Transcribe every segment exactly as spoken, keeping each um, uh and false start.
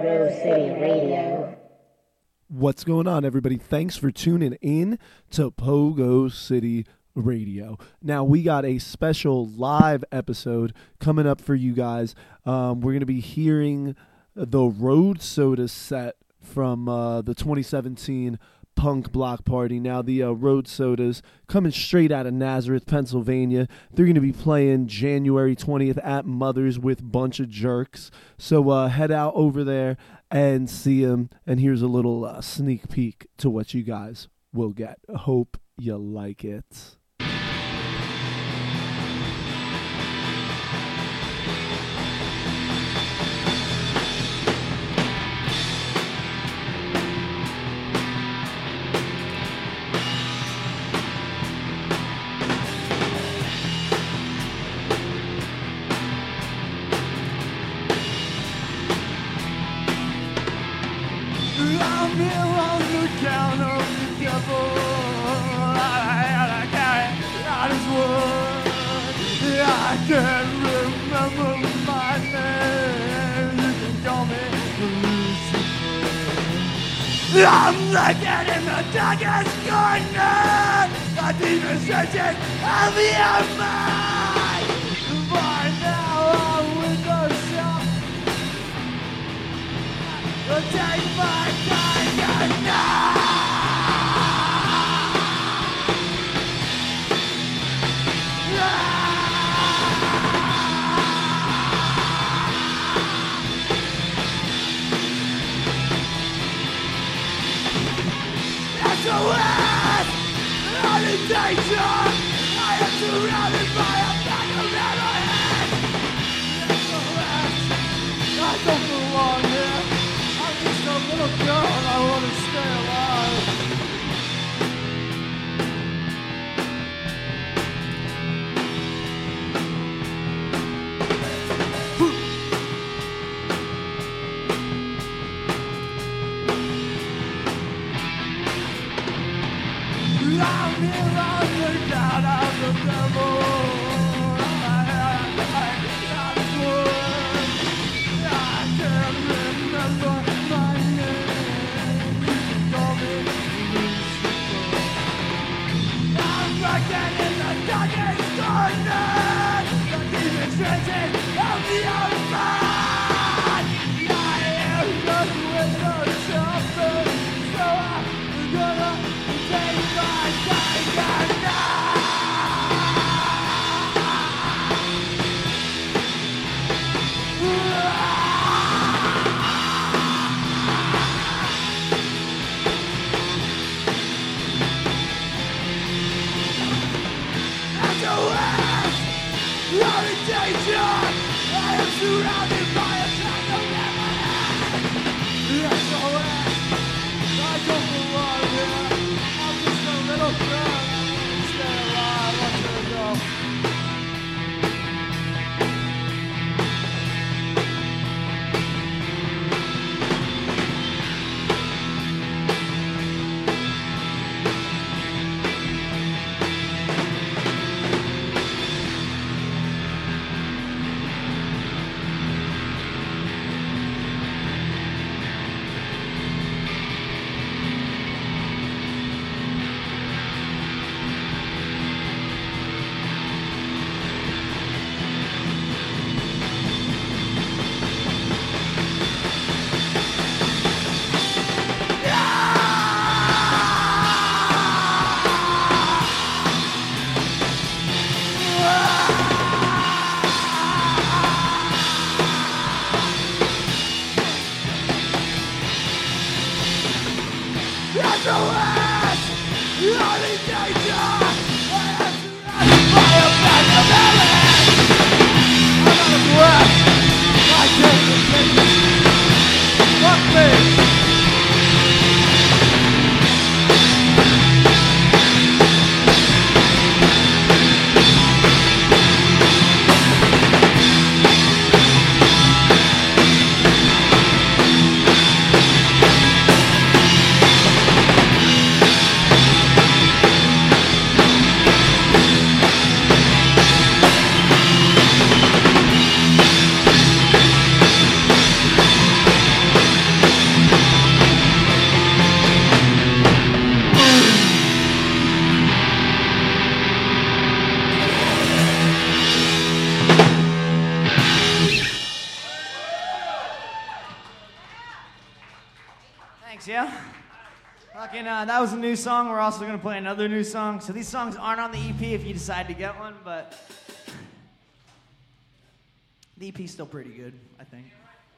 Pogo City Radio. What's going on, everybody? Thanks for tuning in to Pogo City Radio. Now, we got a special live episode coming up for you guys. Um, we're going to be hearing the Road Soda set from uh, the twenty seventeen Punk Block Party. Now, the uh, Road Sodas coming straight out of Nazareth, Pennsylvania. They're going to be playing January twentieth at Mother's with Bunch of Jerks. So uh, head out over there and see them. And here's a little uh, sneak peek to what you guys will get. Hope you like it. I'm here on the count of the devil. I can't, I just would. I can't remember my name. You can call me Lucifer. I'm looking in the darkest corner. A demon searching of your mind. By now I'm with the shop. Take my time now. S O S! I'm in danger! I am surrounded by a pack of arrowheads! S O S! I don't belong here! I'm just a little girl and I want to stay alive! I'm here on the count of the devil. I can't remember my name. You can call me Lucifer. I'm working in the darkest corner. The demons trenching of the outside. I am just with no shelter, so I'm gonna take my time. Thanks, yeah. Fucking, uh, that was a new song. We're also gonna play another new song. So these songs aren't on the E P if you decide to get one, but the E P's still pretty good, I think.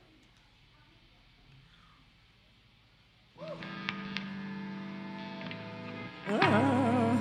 Uh.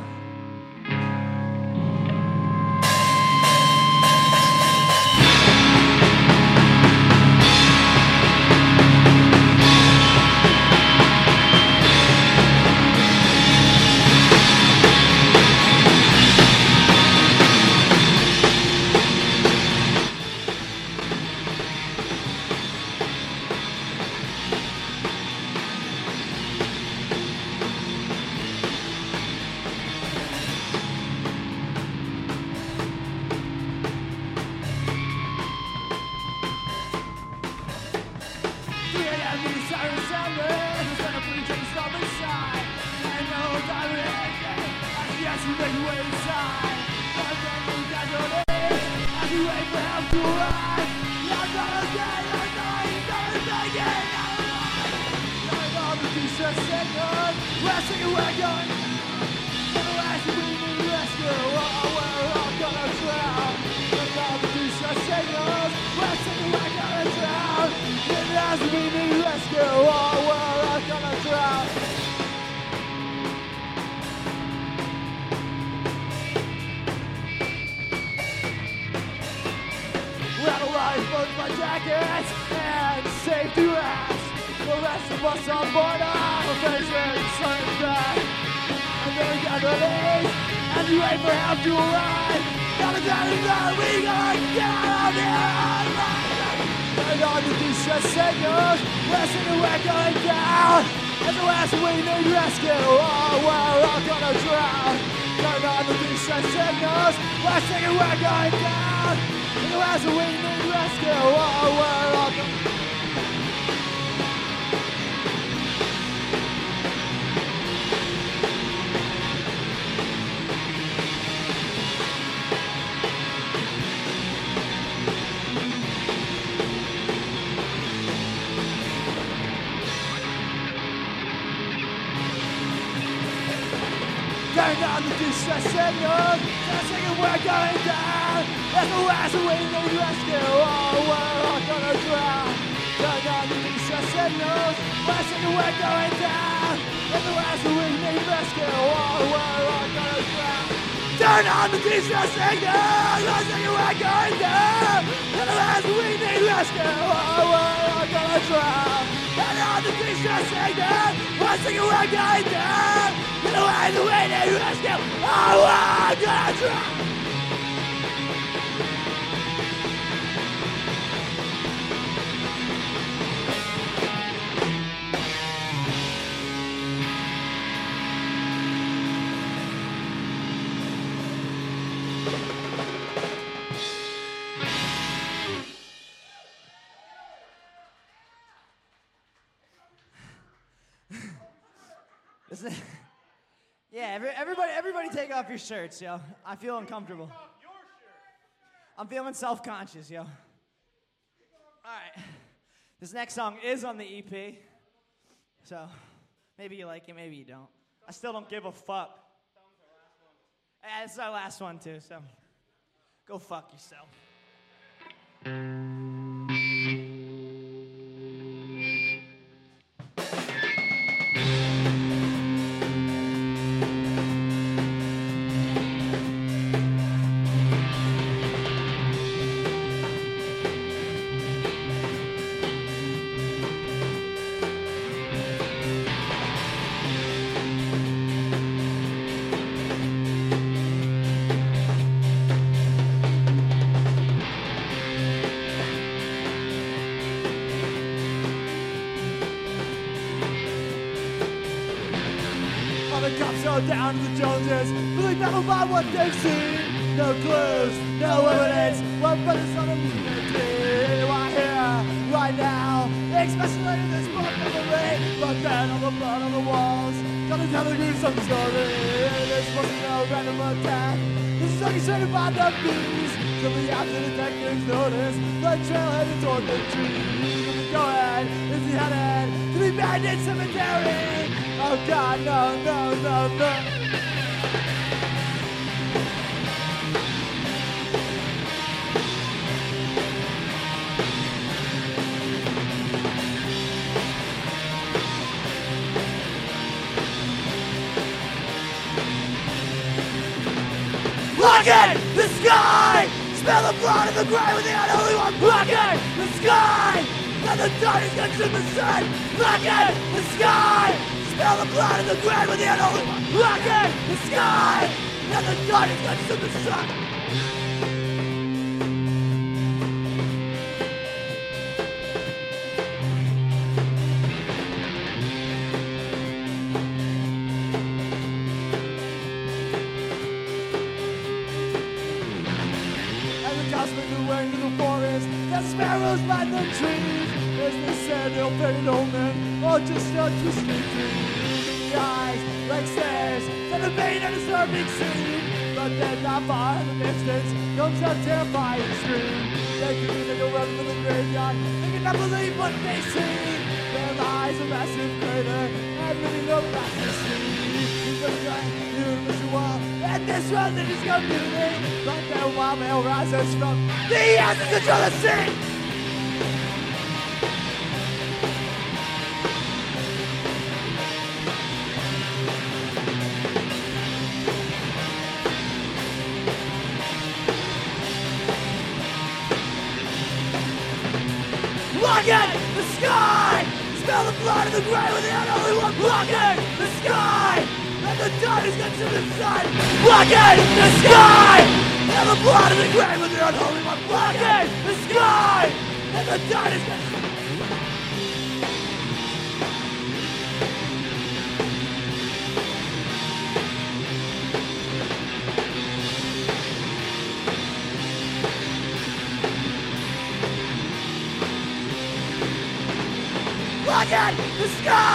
Turn down the distress signals, just thinking we're going down. That's the last we need rescue, oh, we're all gonna drown. Turn down the distress signals, just thinking we're going down. That's the last we need rescue, oh, we're all gonna drown. Turn on the distress signals, just thinking we're going down. That's the last we need rescue, oh, we're all gonna drown. Turn on the distress signals, just thinking we're going down. Get away the way they rescue! Oh, I'm gonna try! Listen. Yeah, every, everybody, everybody, take off your shirts, yo. I feel uncomfortable. I'm feeling self-conscious, yo. All right, this next song is on the E P, so maybe you like it, maybe you don't. I still don't give a fuck. Yeah, this is our last one too, so go fuck yourself. Down to the Joneses, really baffled by what they've seen. No clues, no evidence, what but it's on a community. Right here, right now, especially in this book of the rain. But then all the blood on the walls, gonna tell the gruesome story. This wasn't no random attack. This is orchestrated by the bees. Till the after detectives notice the trail headed toward the trees. Go ahead, is he headed to the abandoned cemetery. Oh God, no, no, no, no. Look at the sky! Smell the blood of the grave with the unholy one! Look at the sky! Let the darkness consume the sun! Look at the sky! Smell the blood of the grave with the unholy one! Look at the sky! Let the darkness consume the sun! Into the forest, the sparrows by the trees. As they said, they'll pay no men, or just a twisted dream. The eyes like stairs to the main and disturbing scene. But then not far in the distance comes a terrifying scream. They can they go run to the graveyard, they cannot believe what they see. Their eyes a massive crater, and many no massive sea. And this religious community, but their wild male rises from the ashes control the sea. Look at the sky! Smell the blood of the grave with the unholy one! Look at the sky! And the darkness consume the sun! Look at the sky! And the blood of the grave with the unholy one! Look at the sky! And the darkness consume the sun! Look at the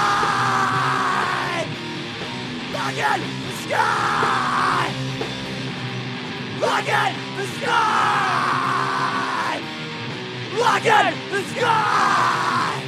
sky! Look at the sky! Look at the sky! Look at the sky!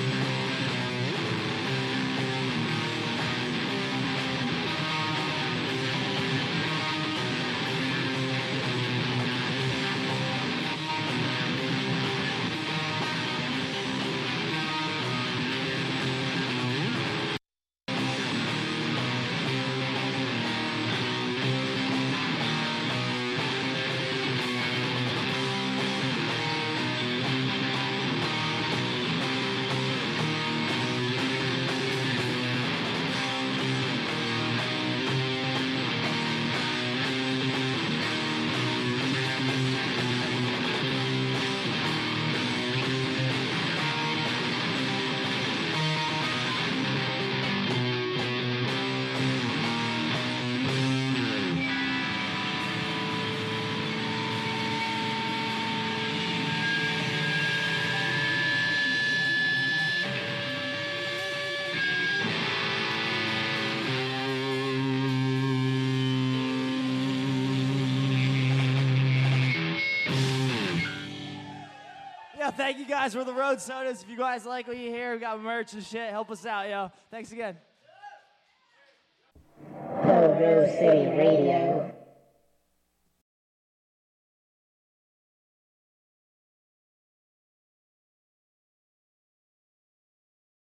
Yeah, thank you guys for the road sodas. If you guys like what you hear, we got merch and shit. Help us out, yo. Thanks again. Pogo City Radio.